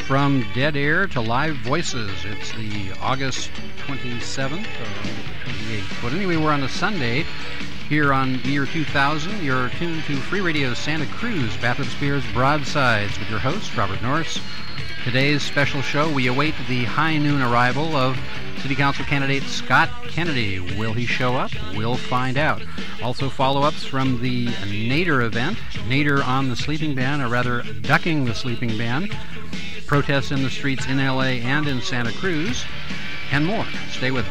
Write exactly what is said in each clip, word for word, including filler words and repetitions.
from dead air to live voices. It's the August twenty-seventh or twenty-eighth. But anyway, we're on a Sunday here on the year two thousand. You're tuned to Free Radio Santa Cruz, Bathurst Spears Broadsides with your host, Robert Norris. Today's special show, we await the high noon arrival of City Council candidate Scott Kennedy. Will he show up? We'll find out. Also follow-ups from the Nader event, Nader on the sleeping ban, or rather ducking the sleeping ban, protests in the streets in L A and in Santa Cruz, and more. Stay with us.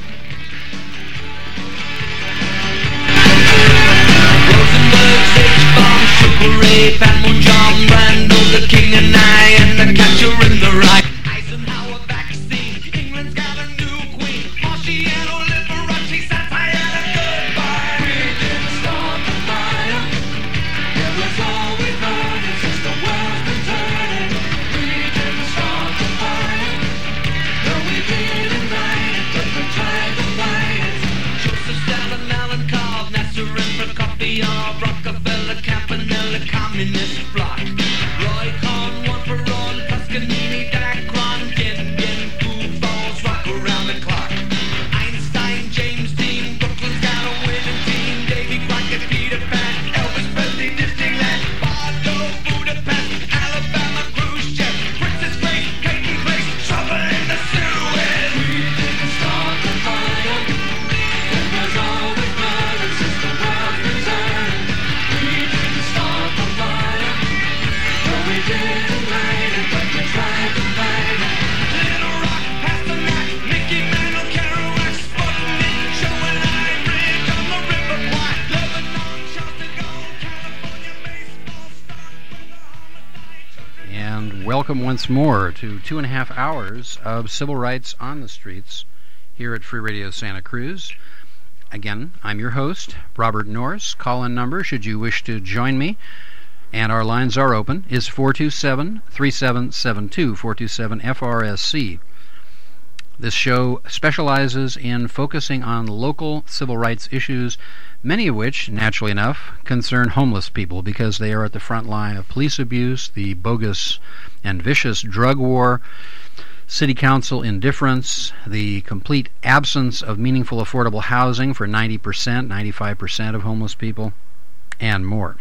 Sugar Ray, Pat Munjong, Brando, the King and I, and the catcher in the right. Eisenhower vaccine, England's got a new queen. Marciano Liberace, satire and goodbye. We didn't start the fire. It was always burning since the world's been turning. We didn't start the fire. No, we didn't light it, but we tried to light it. Joseph Stalin, Alan Cobb, Nasser and Prokofiev, Rockefeller, Campanella, Communist bloc. Roy Cohn, one for all, Toscanini, Dacron, Din Din, goofballs, rock around the clock. Einstein, James Dean, Brooklyn's got a winning team. Davy Crockett, Peter Pan, Elvis Presley, Disneyland, Bardo, Budapest, Alabama, Khrushchev, Princess Grace, Peyton Place, trouble in the Suez. We didn't start the fire. It was always burning since the world's been turning. We didn't start the fire. No, we didn't light it, but we tried to light it. Little Rock, Pasternak, Mickey Mantle, Kerouac, Sputnik, Joe and I, Bridge on the River Kwai, Lebanon, Charles de Gaulle, California baseball star, homicide. And welcome once more to two and a half hours of civil rights on the streets here at Free Radio Santa Cruz. Again, I'm your host, Robert Norris. Call-in number, should you wish to join me, and our lines are open, is four two seven, three seven seven two, four two seven F R S C. This show specializes in focusing on local civil rights issues, many of which, naturally enough, concern homeless people because they are at the front line of police abuse, the bogus and vicious drug war, city council indifference, the complete absence of meaningful affordable housing for ninety percent, ninety-five percent of homeless people, and more.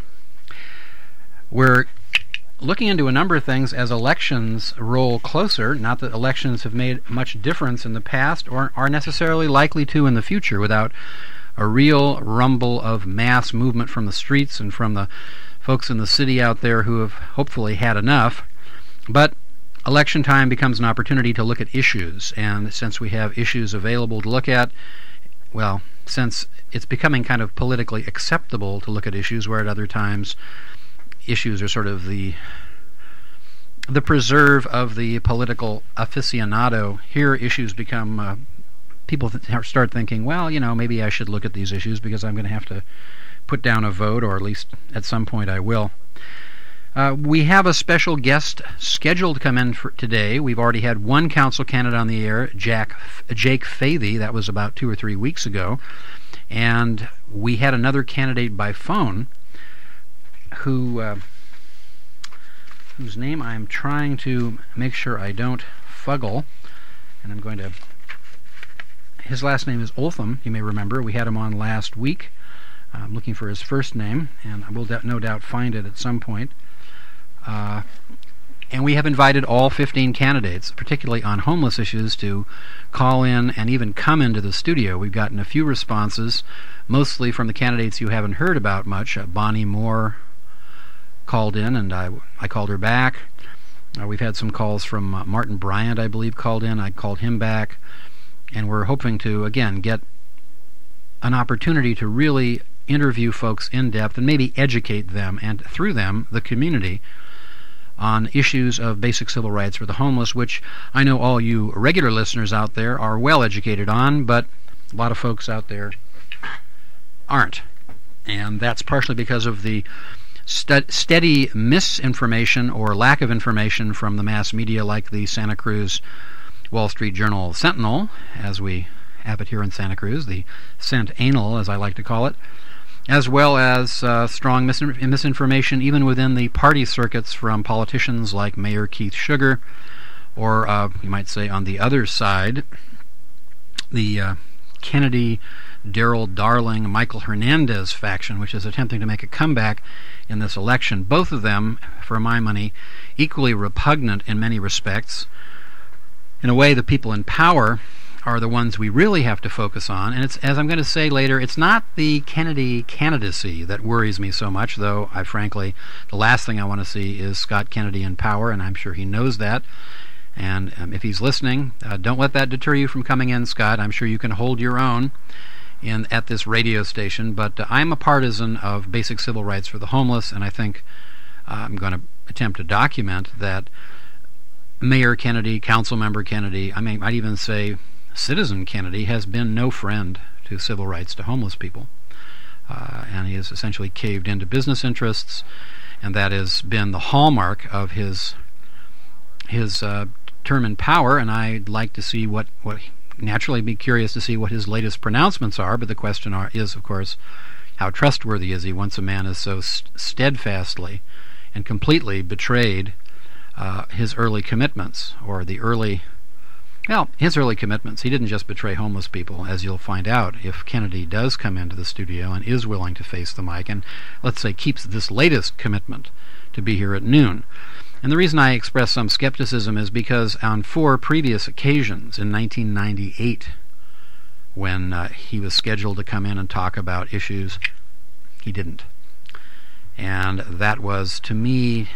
We're looking into a number of things as elections roll closer. Not that elections have made much difference in the past or are necessarily likely to in the future without a real rumble of mass movement from the streets and from the folks in the city out there who have hopefully had enough. But election time becomes an opportunity to look at issues, and since we have issues available to look at, well, since it's becoming kind of politically acceptable to look at issues where at other times issues are sort of the the preserve of the political aficionado, here issues become, uh, people th- start thinking, well, you know, maybe I should look at these issues because I'm going to have to put down a vote, or at least at some point I will. Uh, we have a special guest scheduled to come in for today. We've already had one council candidate on the air, Jack, Jake Fahy. That was about two or three weeks ago. And we had another candidate by phone who, uh, whose name I'm trying to make sure I don't fuggle. And I'm going to... His last name is Oltham, you may remember. We had him on last week. I'm looking for his first name, and I will no doubt find it at some point. Uh, and we have invited all fifteen candidates, particularly on homeless issues, to call in and even come into the studio. We've gotten a few responses, mostly from the candidates you haven't heard about much. Uh, Bonnie Moore called in, and I, I called her back. Uh, we've had some calls from uh, Martin Bryant, I believe, called in. I called him back. And we're hoping to, again, get an opportunity to really interview folks in depth and maybe educate them, and through them, the community, on issues of basic civil rights for the homeless, which I know all you regular listeners out there are well educated on, but a lot of folks out there aren't. And that's partially because of the st- steady misinformation or lack of information from the mass media like the Santa Cruz Wall Street Journal Sentinel, as we have it here in Santa Cruz, the Cent Anal, as I like to call it. as well as uh, strong mis- misinformation even within the party circuits from politicians like Mayor Keith Sugar, or uh, you might say on the other side, the uh, Kennedy, Daryl Darling, Michael Hernandez faction, which is attempting to make a comeback in this election. Both of them, for my money, equally repugnant in many respects. In a way, the people in power are the ones we really have to focus on, and it's, as I'm going to say later, it's not the Kennedy candidacy that worries me so much, though I frankly, the last thing I want to see is Scott Kennedy in power, and I'm sure he knows that. And um, if he's listening, uh, don't let that deter you from coming in, Scott. I'm sure you can hold your own in at this radio station, but uh, I'm a partisan of basic civil rights for the homeless, and I think uh, I'm going to attempt to document that Mayor Kennedy, Councilmember Kennedy, I mean, I'd even say Citizen Kennedy has been no friend to civil rights to homeless people, uh, and he has essentially caved into business interests, and that has been the hallmark of his his uh, term in power. And I'd like to see what what naturally be curious to see what his latest pronouncements are. But the question are, is, of course, how trustworthy is he once a man has so st- steadfastly and completely betrayed uh, his early commitments, or the early. Well, his early commitments. He didn't just betray homeless people, as you'll find out if Kennedy does come into the studio and is willing to face the mic and, let's say, keeps this latest commitment to be here at noon. And the reason I express some skepticism is because on four previous occasions in nineteen ninety-eight, when uh, he was scheduled to come in and talk about issues, he didn't. And that was, to me,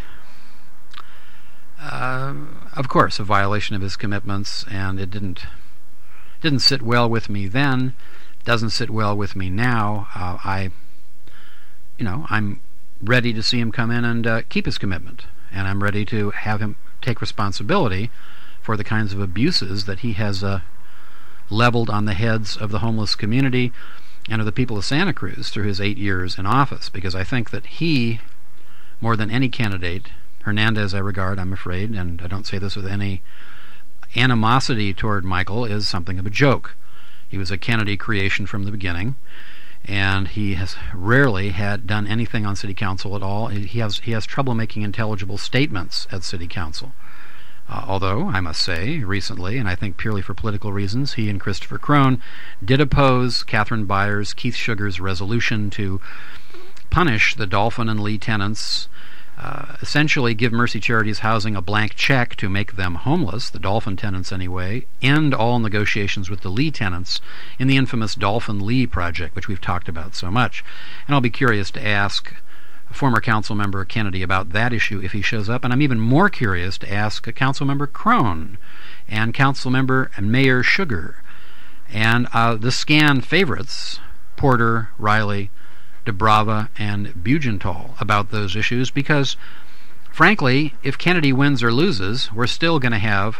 Uh, of course, a violation of his commitments, and it didn't didn't sit well with me then. Doesn't sit well with me now. Uh, I, you know, I'm ready to see him come in and uh, keep his commitment, and I'm ready to have him take responsibility for the kinds of abuses that he has uh, leveled on the heads of the homeless community and of the people of Santa Cruz through his eight years in office. Because I think that he, more than any candidate. Hernandez I regard, I'm afraid, and I don't say this with any animosity toward Michael, is something of a joke. He was a Kennedy creation from the beginning, and he has rarely had done anything on city council at all. He has he has trouble making intelligible statements at city council. Uh, although, I must say, recently, and I think purely for political reasons, he and Christopher Crone did oppose Catherine Byers, Keith Sugar's resolution to punish the Dolphin and Lee tenants, Uh, essentially give Mercy Charities Housing a blank check to make them homeless, the Dolphin tenants anyway, end all negotiations with the Lee tenants in the infamous Dolphin Lee project, which we've talked about so much. And I'll be curious to ask former council member Kennedy about that issue if he shows up, and I'm even more curious to ask council member Crone and council member and Mayor Sugar and uh, the scan favorites, Porter, Riley, DeBrava, and Bugental about those issues, because, frankly, if Kennedy wins or loses, we're still going to have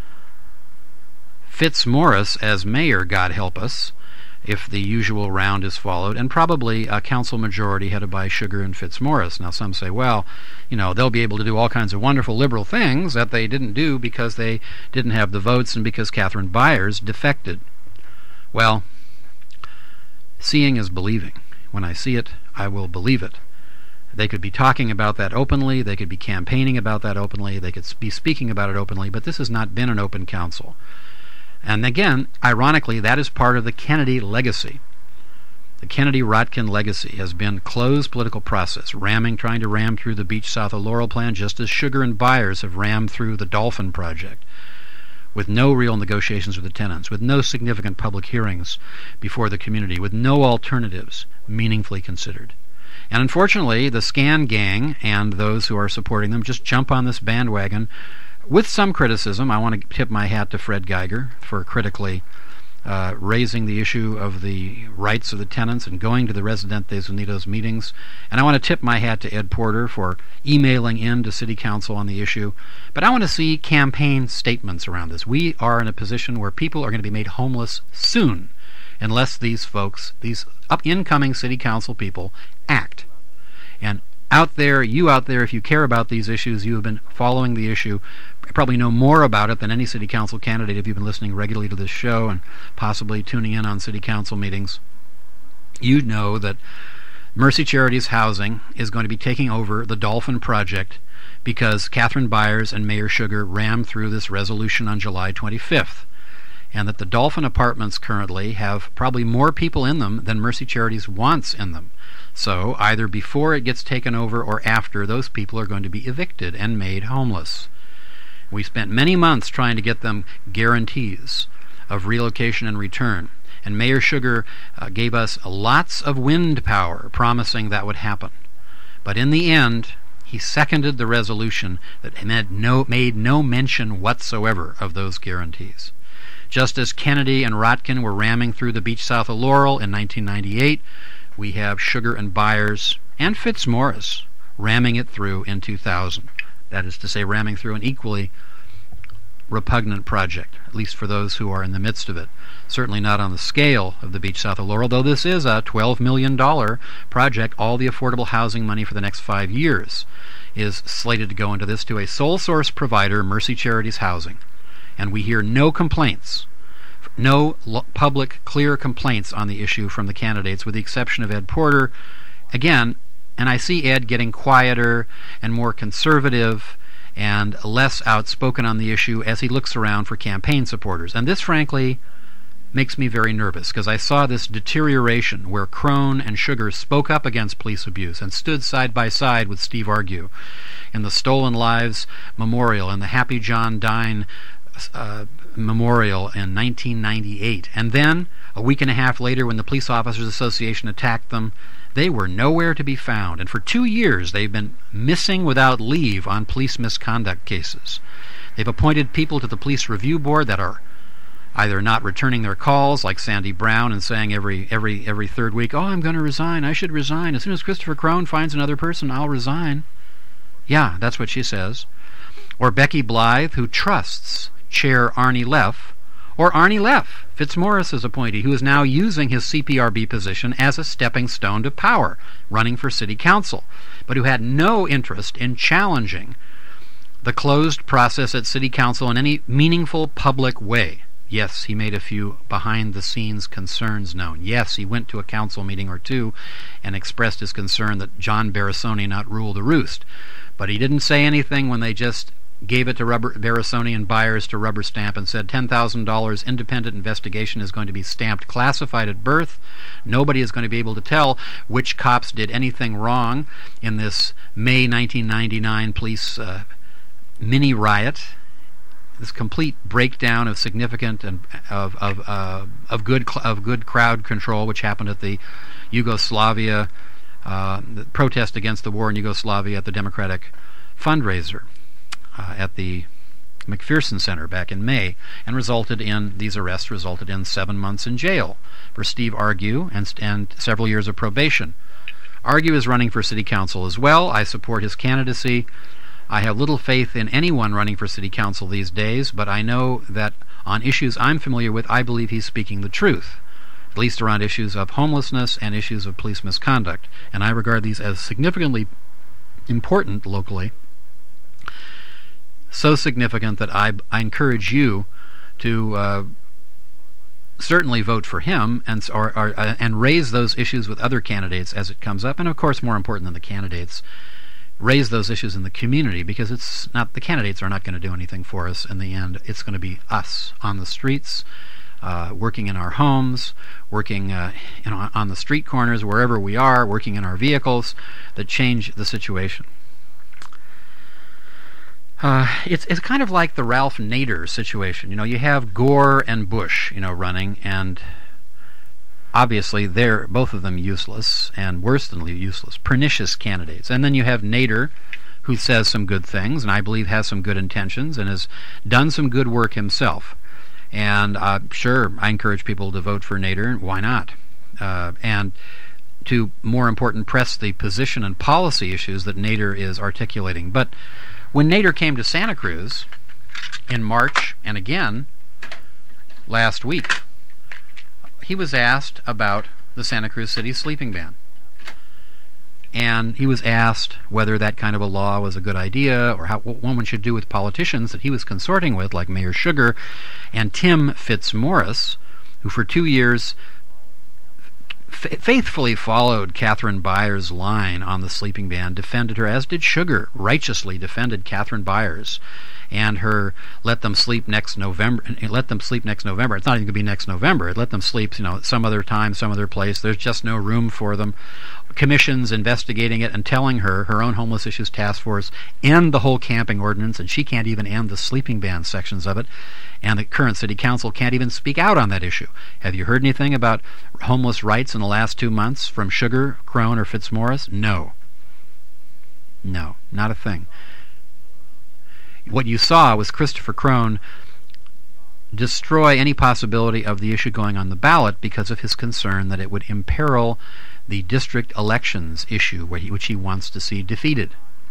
Fitzmaurice as mayor, God help us, if the usual round is followed, and probably a council majority headed by Sugar and Fitzmaurice. Now, some say, well, you know, they'll be able to do all kinds of wonderful liberal things that they didn't do because they didn't have the votes and because Catherine Byers defected. Well, seeing is believing. When I see it, I will believe it. They could be talking about that openly, they could be campaigning about that openly, they could be speaking about it openly, but this has not been an open council. And again, ironically, that is part of the Kennedy legacy. The Kennedy-Rotkin legacy has been closed political process, ramming, trying to ram through the Beach South of Laurel plan, just as Sugar and Byers have rammed through the Dolphin project, with no real negotiations with the tenants, with no significant public hearings before the community, with no alternatives meaningfully considered. And unfortunately, the Scan Gang and those who are supporting them just jump on this bandwagon with some criticism. I want to tip my hat to Fred Geiger for critically uh, raising the issue of the rights of the tenants and going to the Residentes Unidos meetings. And I want to tip my hat to Ed Porter for emailing in to City Council on the issue. But I want to see campaign statements around this. We are in a position where people are going to be made homeless soon unless these folks, these up incoming City Council people, act. And out there, you out there, if you care about these issues, you have been following the issue, probably know more about it than any City Council candidate if you've been listening regularly to this show and possibly tuning in on City Council meetings. You know that Mercy Charities Housing is going to be taking over the Dolphin Project because Catherine Byers and Mayor Sugar rammed through this resolution on July twenty-fifth, and that the Dolphin apartments currently have probably more people in them than Mercy Charities wants in them. So either before it gets taken over or after, those people are going to be evicted and made homeless. We spent many months trying to get them guarantees of relocation and return, and Mayor Sugar uh, gave us lots of wind power, promising that would happen. But in the end, he seconded the resolution that made no, made no mention whatsoever of those guarantees. Just as Kennedy and Rotkin were ramming through the beach south of Laurel in nineteen ninety-eight, we have Sugar and Byers and Fitzmaurice ramming it through in two thousand. That is to say, ramming through an equally repugnant project, at least for those who are in the midst of it. Certainly not on the scale of the beach south of Laurel, though this is a twelve million dollars project. All the affordable housing money for the next five years is slated to go into this, to a sole source provider, Mercy Charities Housing. And we hear no complaints, no lo- public, clear complaints on the issue from the candidates, with the exception of Ed Porter. Again, and I see Ed getting quieter and more conservative and less outspoken on the issue as he looks around for campaign supporters. And this, frankly, makes me very nervous, because I saw this deterioration where Crone and Sugar spoke up against police abuse and stood side by side with Steve Argue in the Stolen Lives Memorial and the Happy John Dine uh, Memorial in nineteen ninety-eight. And then, a week and a half later, when the Police Officers Association attacked them, they were nowhere to be found, and for two years they've been missing without leave on police misconduct cases. They've appointed people to the Police Review Board that are either not returning their calls, like Sandy Brown, and saying every every every third week, "Oh, I'm going to resign. I should resign. As soon as Christopher Crone finds another person, I'll resign." Yeah, that's what she says. Or Becky Blythe, who trusts Chair Arnie Leff, or Arnie Leff, Fitzmaurice's appointee, who is now using his C P R B position as a stepping stone to power, running for city council, but who had no interest in challenging the closed process at city council in any meaningful public way. Yes, he made a few behind-the-scenes concerns known. Yes, he went to a council meeting or two and expressed his concern that John Barasoni not rule the roost. But he didn't say anything when they just gave it to Rubber, Barasoni and Byers to rubber stamp and said ten thousand dollars independent investigation is going to be stamped classified at birth. Nobody is going to be able to tell which cops did anything wrong in this May nineteen ninety-nine police uh, mini riot. This complete breakdown of significant and of of uh, of good cl- of good crowd control, which happened at the Yugoslavia uh, the protest against the war in Yugoslavia at the Democratic fundraiser uh, at the McPherson Center back in May, and resulted in these arrests resulted in seven months in jail for Steve Argue and and several years of probation. Argue is running for city council as well. I support his candidacy. I have little faith in anyone running for city council these days, but I know that on issues I'm familiar with, I believe he's speaking the truth, at least around issues of homelessness and issues of police misconduct. And I regard these as significantly important locally, so significant that I, I encourage you to uh, certainly vote for him and, or, or, uh, and raise those issues with other candidates as it comes up. And, of course, more important than the candidates, raise those issues in the community, because it's not the candidates are not going to do anything for us in the end. It's going to be us on the streets, uh, working in our homes, working uh, you know, on the street corners, wherever we are, working in our vehicles, that change the situation. Uh, it's it's kind of like the Ralph Nader situation. You know, you have Gore and Bush, you know, running, and obviously, they're both of them useless, and worse than useless, pernicious candidates. And then you have Nader, who says some good things, and I believe has some good intentions, and has done some good work himself. And uh, sure, I encourage people to vote for Nader. Why not? Uh, and to, more important, press the position and policy issues that Nader is articulating. But when Nader came to Santa Cruz in March, and again last week, he was asked about the Santa Cruz City sleeping ban. And he was asked whether that kind of a law was a good idea, or how, what one should do with politicians that he was consorting with, like Mayor Sugar and Tim Fitzmaurice, who for two years fa- faithfully followed Catherine Byers' line on the sleeping ban, defended her, as did Sugar, righteously defended Catherine Byers and her let them sleep next November. Let them sleep next November. It's not even going to be next November. Let them sleep, you know, some other time, some other place. There's just no room for them. Commissions investigating it and telling her, her own Homeless Issues Task Force, end the whole camping ordinance, and she can't even end the sleeping ban sections of it. And the current city council can't even speak out on that issue. Have you heard anything about homeless rights in the last two months from Sugar, Crone, or Fitzmaurice? No. No, not a thing. What you saw was Christopher Crone destroy any possibility of the issue going on the ballot because of his concern that it would imperil the district elections issue, which he wants to see defeated.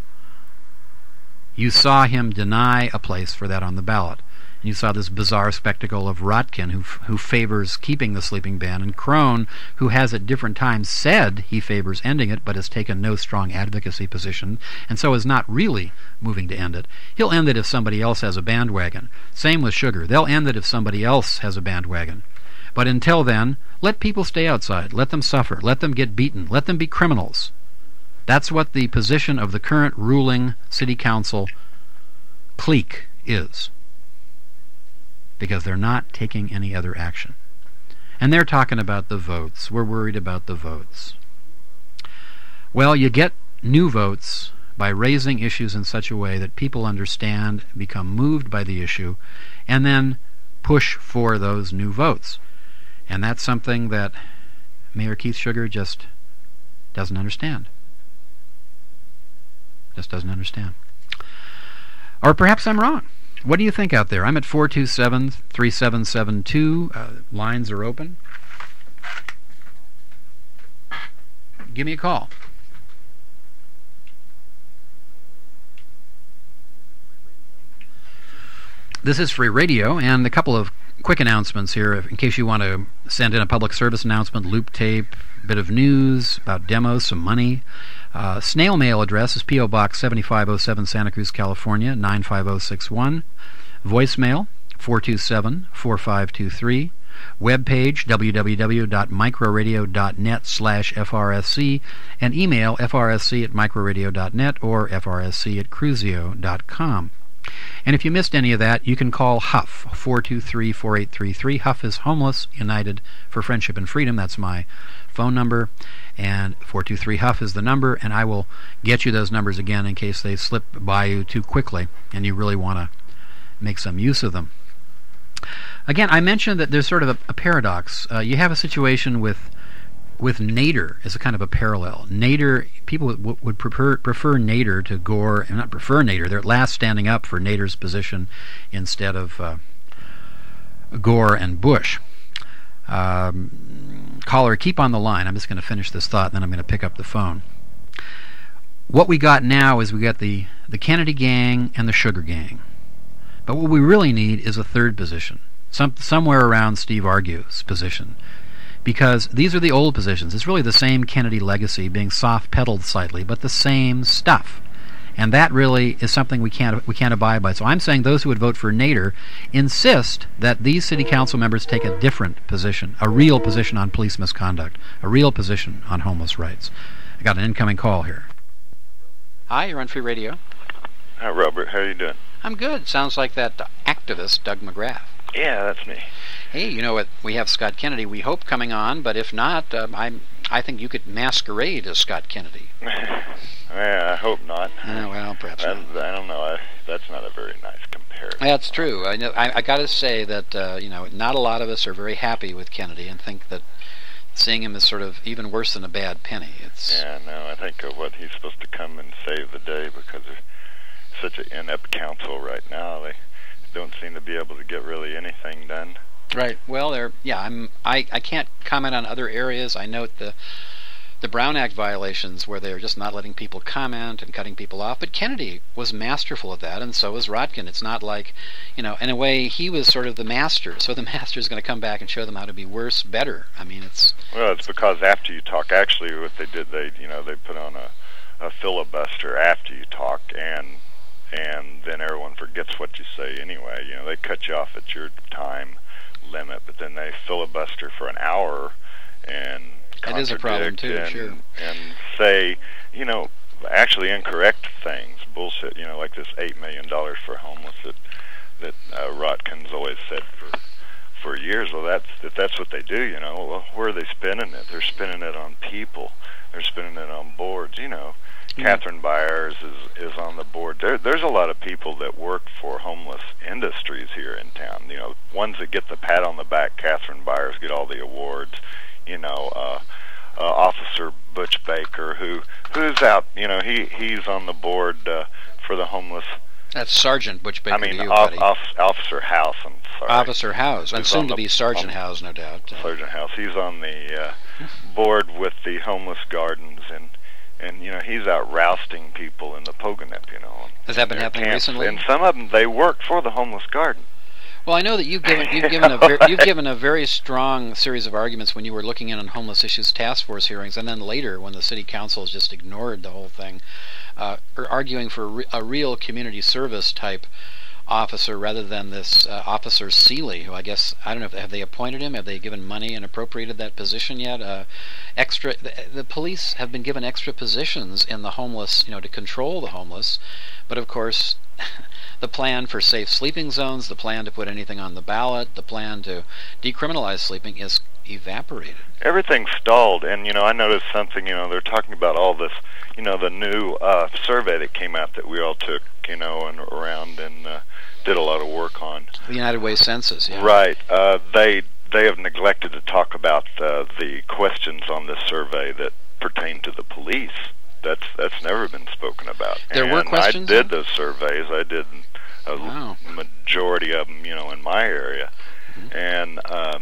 You saw him deny a place for that on the ballot. And you saw this bizarre spectacle of Rotkin, who who favors keeping the sleeping ban, and Crone, who has at different times said he favors ending it, but has taken no strong advocacy position, and so is not really moving to end it. He'll end it if somebody else has a bandwagon. Same with Sugar. They'll end it if somebody else has a bandwagon. But until then, let people stay outside. Let them suffer. Let them get beaten. Let them be criminals. That's what the position of the current ruling city council clique is. Because they're not taking any other action. And they're talking about the votes. We're worried about the votes. Well, you get new votes by raising issues in such a way that people understand, become moved by the issue, and then push for those new votes. And that's something that Mayor Keith Sugar just doesn't understand. Just doesn't understand. Or perhaps I'm wrong. What do you think out there? I'm at four two seven, three seven seven two. Uh, lines are open. Give me a call. This is Free Radio, and a couple of quick announcements here in case you want to send in a public service announcement, loop tape, bit of news about demos, some money. Uh, snail mail address is P O. Box seventy-five oh seven, Santa Cruz, California, nine five oh six one. Voicemail, four two seven, four five two three. Webpage, www.microradio.net slash FRSC. And email, frsc at microradio.net or frsc at cruzio dot com. And if you missed any of that, you can call Huff, four two three, four eight three three. Huff is Homeless United for Friendship and Freedom. That's my phone number. And four two three Huff is the number, and I will get you those numbers again in case they slip by you too quickly and you really want to make some use of them. Again, I mentioned that there's sort of a, a paradox. Uh, you have a situation with with Nader as a kind of a parallel. Nader, people w- would prefer prefer Nader to Gore, and not prefer Nader. They're at last standing up for Nader's position instead of uh, Gore and Bush. Um, caller, keep on the line. I'm just going to finish this thought, then I'm going to pick up the phone. What we got now is we got the, the Kennedy gang and the Sugar gang. But what we really need is a third position, some, somewhere around Steve Argue's position. Because these are the old positions. It's really the same Kennedy legacy being soft-pedaled slightly, but the same stuff. And that really is something we can't we can't abide by. So I'm saying those who would vote for Nader insist that these city council members take a different position, a real position on police misconduct, a real position on homeless rights. I got an incoming call here. Hi, you're on Free Radio. Hi, Robert. How are you doing? I'm good. Sounds like that activist, Doug McGrath. Yeah, that's me. Hey, you know what? We have Scott Kennedy, we hope, coming on, but if not, um, I'm, I think you could masquerade as Scott Kennedy. Yeah, I hope not. Uh, well, perhaps I, not. I don't know. I, that's not a very nice comparison. That's true. I, know, I, I got to say that uh, you know, not a lot of us are very happy with Kennedy and think that seeing him is sort of even worse than a bad penny. It's Yeah, no, I think of what he's supposed to come and save the day because there's such an inept council right now. They don't seem to be able to get really anything done. Right. Well, there. Yeah, I'm. I, I can't comment on other areas. I note the the Brown Act violations where they're just not letting people comment and cutting people off. But Kennedy was masterful at that, and so was Rotkin. It's not like, you know, in a way, he was sort of the master. So the master is going to come back and show them how to be worse, better. I mean, it's. Well, it's because after you talk, actually, what they did, they, you know, they put on a, a filibuster after you talk, and and then everyone forgets what you say anyway. You know, they cut you off at your time limit, but then they filibuster for an hour, and It is a problem, too, and, sure. and say, you know, actually incorrect things, bullshit, you know, like this eight million dollars for homeless that, that uh, Rotkin's always said for for years. Well, that's, if that's what they do, you know, well, where are they spending it? They're spending it on people. They're spending it on boards, you know. Mm-hmm. Catherine Byers is, is on the board. There, there's a lot of people that work for homeless industries here in town. You know, ones that get the pat on the back, Catherine Byers, get all the awards. You know, uh, uh, Officer Butch Baker, who who's out, you know, he, he's on the board uh, for the homeless. That's Sergeant Butch Baker I mean, to you, off, buddy. Off, Officer House, I'm sorry. Officer House, and Who's soon on to the- be Sergeant on- House, no doubt. Uh, Sergeant House. He's on the uh, board with the homeless gardens, and and you know he's out rousting people in the Poganip. You know, Has that been their happening camps. recently? And some of them they work for the homeless garden. Well, I know that you've given you've given a ver- you've given a very strong series of arguments when you were looking in on homeless issues task force hearings, and then later when the city council has just ignored the whole thing, uh, or arguing for a, re- a real community service type officer rather than this uh, Officer Seeley, who I guess I don't know if have they appointed him, have they given money and appropriated that position yet? Uh, extra, the, the police have been given extra positions in the homeless, you know, to control the homeless, but of course. The plan for safe sleeping zones, the plan to put anything on the ballot, the plan to decriminalize sleeping is evaporated. Everything's stalled, and you know I noticed something. You know they're talking about all this. You know the new uh, survey that came out that we all took. You know and around and uh, did a lot of work on. The United Way census, yeah. Right. Uh, they they have neglected to talk about uh, the questions on this survey that pertain to the police. That's that's never been spoken about. There and were questions. I did those surveys. I did a wow. majority of them, you know, in my area. Mm-hmm. And uh,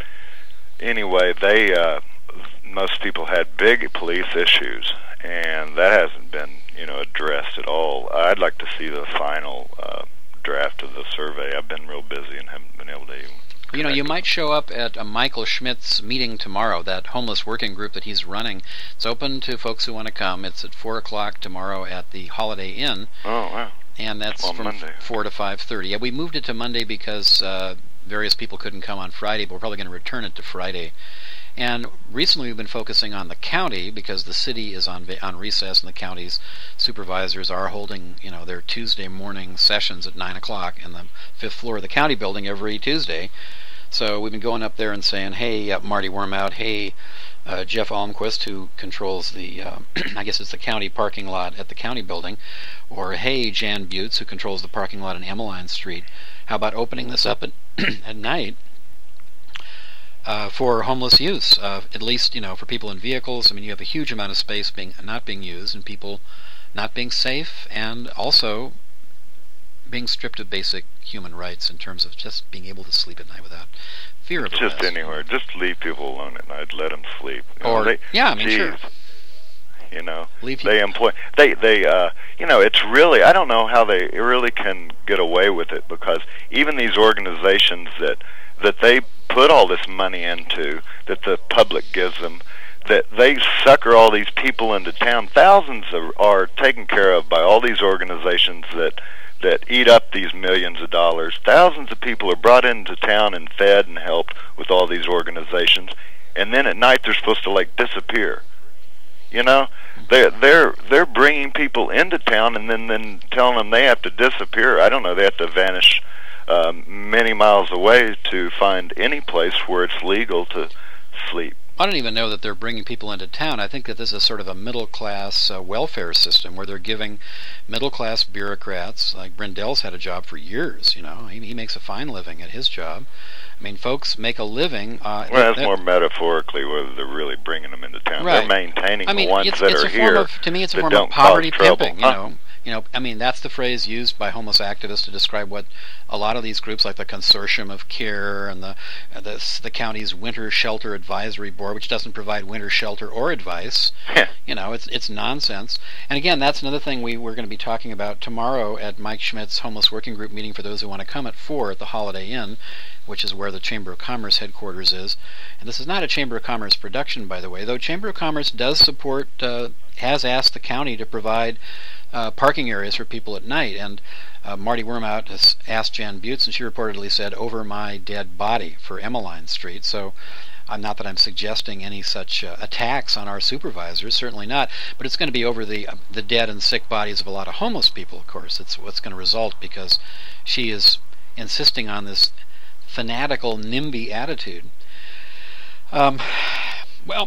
anyway, they uh, most people had big police issues, and that hasn't been, you know, addressed at all. I'd like to see the final uh, draft of the survey. I've been real busy and haven't been able to even. You know, you might show up at uh, Michael Schmidt's meeting tomorrow, that homeless working group that he's running. It's open to folks who want to come. It's at four o'clock tomorrow at the Holiday Inn. Oh, wow. And that's On from Monday. four to five thirty. Yeah, we moved it to Monday because uh, various people couldn't come on Friday, but we're probably going to return it to Friday. And recently we've been focusing on the county because the city is on on recess and the county's supervisors are holding, you know, their Tuesday morning sessions at nine o'clock in the fifth floor of the county building every Tuesday. So we've been going up there and saying, hey, uh, Marty Wormout, hey, uh, Jeff Almquist, who controls the, uh, I guess it's the county parking lot at the county building, or hey, Jan Butz, who controls the parking lot on Emmeline Street. How about opening this up at, at night uh, for homeless use, uh, at least, you know, for people in vehicles? I mean, you have a huge amount of space being not being used and people not being safe, and also being stripped of basic human rights in terms of just being able to sleep at night without fear of Just arrest. anywhere. Just leave people alone at night. Let them sleep. You Or know, they, yeah, I mean, geez, sure. You know, Leave they employ. They they uh, you know, it's really. I don't know how they really can get away with it, because even these organizations that that they put all this money into, that the public gives them, that they sucker all these people into town. Thousands are, are taken care of by all these organizations that. that eat up these millions of dollars. Thousands of people are brought into town and fed and helped with all these organizations, and then at night they're supposed to like disappear. You know, they're they're they're bringing people into town and then then telling them they have to disappear. I don't know. They have to vanish um, many miles away to find any place where it's legal to sleep. I don't even know that they're bringing people into town. I think that this is sort of a middle-class uh, welfare system where they're giving middle-class bureaucrats, like Brindell's had a job for years, you know. He, he makes a fine living at his job. I mean, folks make a living. Uh, Well, that's more metaphorically whether they're really bringing them into town. Right. They're maintaining I mean, the ones it's, that it's are a form here. of, to me, it's a that form of don't poverty cause trouble. pimping, you Huh. know. You know, I mean, that's the phrase used by homeless activists to describe what a lot of these groups, like the Consortium of Care and the uh, the, the county's Winter Shelter Advisory Board, which doesn't provide winter shelter or advice. Yeah. You know, it's it's nonsense. And again, that's another thing we we're going to be talking about tomorrow at Mike Schmidt's homeless working group meeting for those who want to come at four at the Holiday Inn, which is where the Chamber of Commerce headquarters is. And this is not a Chamber of Commerce production, by the way, though Chamber of Commerce does support, uh, has asked the county to provide uh, parking areas for people at night. And uh, Marty Wormout has asked Jan Butz, and she reportedly said, over my dead body for Emmeline Street. So I'm not that I'm suggesting any such uh, attacks on our supervisors, certainly not, but it's going to be over the uh, the dead and sick bodies of a lot of homeless people, of course. It's what's going to result, because she is insisting on this fanatical NIMBY attitude. Um, well,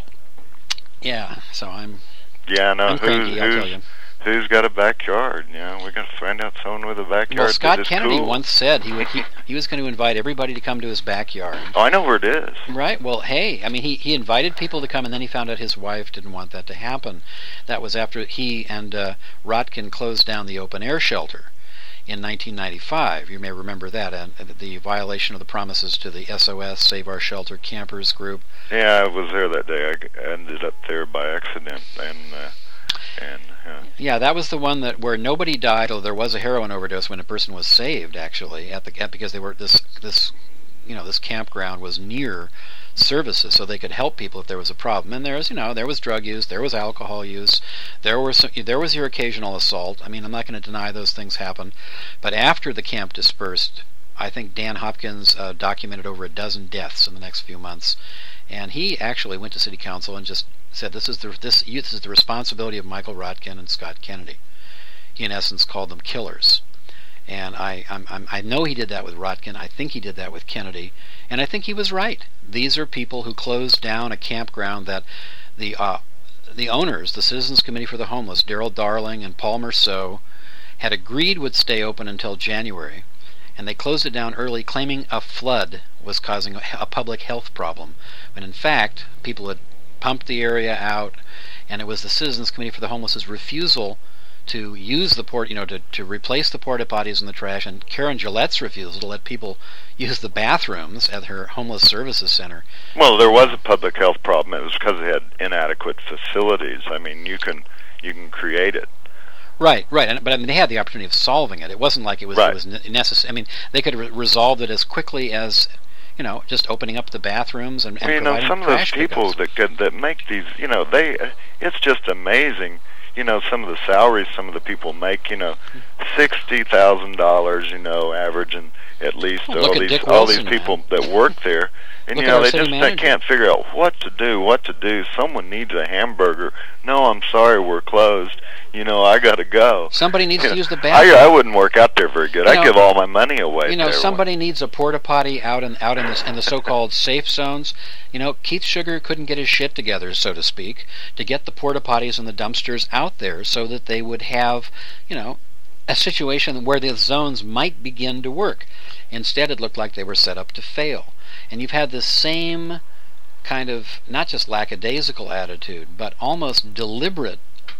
yeah, so I'm, Yeah, no, I'm cranky, who's, I'll who's, tell you. who's got a backyard? You know, we got to find out someone with a backyard. Well, Scott that is Kennedy cool. once said he, would, he he was going to invite everybody to come to his backyard. Oh, I know where it is. Right. Well, hey, I mean, he, he invited people to come, and then he found out his wife didn't want that to happen. That was after he and uh, Rotkin closed down the open air shelter in nineteen ninety-five. You may remember that, and uh, the violation of the promises to the S O S, Save Our Shelter Campers group. Yeah, I was there that day. I g- ended up there by accident, and uh, and uh, Yeah, that was the one that where nobody died, although there was a heroin overdose when a person was saved, actually, at the at, because they were this this you know this campground was near services, so they could help people if there was a problem. And there was, you know, there was drug use, there was alcohol use, there was some, there was your occasional assault. I mean, I'm not going to deny those things happened, but after the camp dispersed, I think Dan Hopkins uh, documented over a dozen deaths in the next few months, and he actually went to City Council and just said, "This is the this this is the responsibility of Michael Rotkin and Scott Kennedy." He, in essence, called them killers. And I, I'm, I'm, I know he did that with Rotkin. I think he did that with Kennedy, and I think he was right. These are people who closed down a campground that the uh, the owners, the Citizens Committee for the Homeless, Daryl Darling and Paul Merceau, had agreed would stay open until January, and they closed it down early, claiming a flood was causing a, a public health problem, when in fact people had pumped the area out, and it was the Citizens Committee for the Homeless's refusal to use the port, you know, to, to replace the porta potties in the trash, and Karen Gillette's refusal to let people use the bathrooms at her homeless services center. well, there was a public health problem. It was because they had inadequate facilities. I mean, you can you can create it. Right, right. And, but I mean, they had the opportunity of solving it. It wasn't like it was, Right. it was necessary. I mean, they could have re- resolved it as quickly as, you know, just opening up the bathrooms and, and I mean, you know, providing some of those trash people pickups. that get, that make these, you know, they it's just amazing. You know, some of the salaries some of the people make, you know, sixty thousand dollars, you know, averaging at least Well, look all at these Dick all these Wilson, people man. that work there, and Look you at know our they city just they manager. can't figure out what to do, what to do. Someone needs a hamburger. No, I'm sorry, we're closed. You know, I got to go. Somebody needs You to know, use the I bathroom. I wouldn't work out there very good. You I'd know- give all my money away. You know, there. somebody needs a porta potty out in out in the, in the so-called safe zones. You know, Keith Sugar couldn't get his shit together, so to speak, to get the porta potties and the dumpsters out there so that they would have, you know, a situation where the zones might begin to work. Instead, it looked like they were set up to fail. And you've had the same kind of not just lackadaisical attitude, but almost deliberate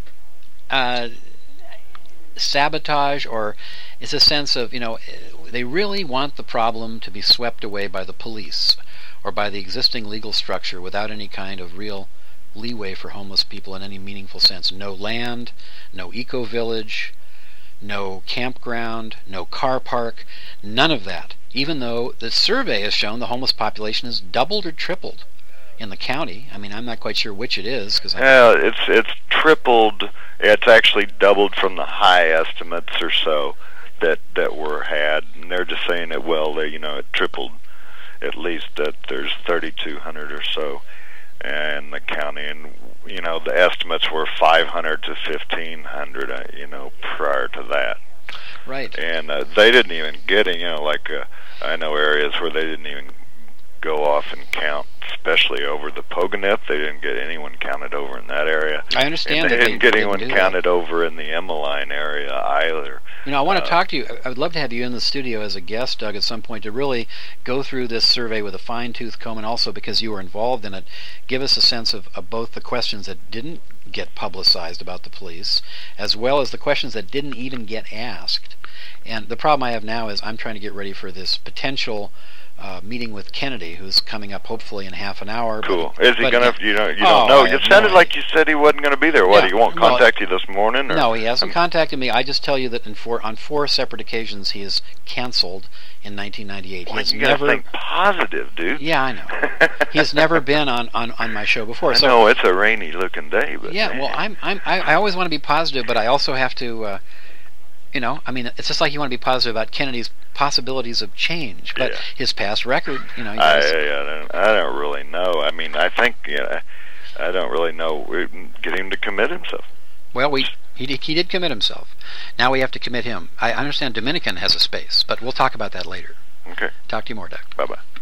uh, sabotage, or it's a sense of, you know, they really want the problem to be swept away by the police or by the existing legal structure without any kind of real leeway for homeless people in any meaningful sense. No land, no eco-village, no campground, no car park, none of that. Even though the survey has shown the homeless population has doubled or tripled in the county. I mean, I'm not quite sure which it is, because Yeah, it's it's tripled. It's actually doubled from the high estimates or so that that were had, and they're just saying that, well, they, you know, it tripled at least, that there's thirty-two hundred or so in the county, and you know the estimates were five hundred to fifteen hundred, uh, you know, prior to that. right. And uh, they didn't even get it, you know, like uh, I know areas where they didn't even go off and count, especially over the Pogonip. They didn't get anyone counted over in that area. I understand And that they they didn't get didn't anyone do that. counted over in the Emmeline area either. You know, I want to Uh, talk to you. I would love to have you in the studio as a guest, Doug, at some point to really go through this survey with a fine-tooth comb, and also because you were involved in it, give us a sense of, of both the questions that didn't get publicized about the police, as well as the questions that didn't even get asked. And the problem I have now is I'm trying to get ready for this potential uh, meeting with Kennedy, who's coming up hopefully in half an hour. but- Cool. Is he but gonna? You don't. You Oh, don't know. I It have sounded no like you said he wasn't going to be there. What? Yeah, He won't well, contact you this morning? Or? No, he hasn't contacted me. I just tell you that in four, on four separate occasions he has canceled in nineteen ninety-eight. Boy, he has you gotta never. think positive, dude. Yeah, I know. He has never been on, on, on my show before. I So know it's a rainy looking day, but yeah, man. well, I'm I'm I, I always want to be positive, but I also have to. Uh, You know, I mean, it's just like you want to be positive about Kennedy's possibilities of change, but Yeah. his past record, you know, he I, does- I don't I don't really know. I mean, I think you know, I don't really know. We get him to commit himself. well, we he did, he did commit himself. Now we have to commit him. I understand Dominican has a space, but we'll talk about that later. Okay. Talk to you more, Doug. Bye bye.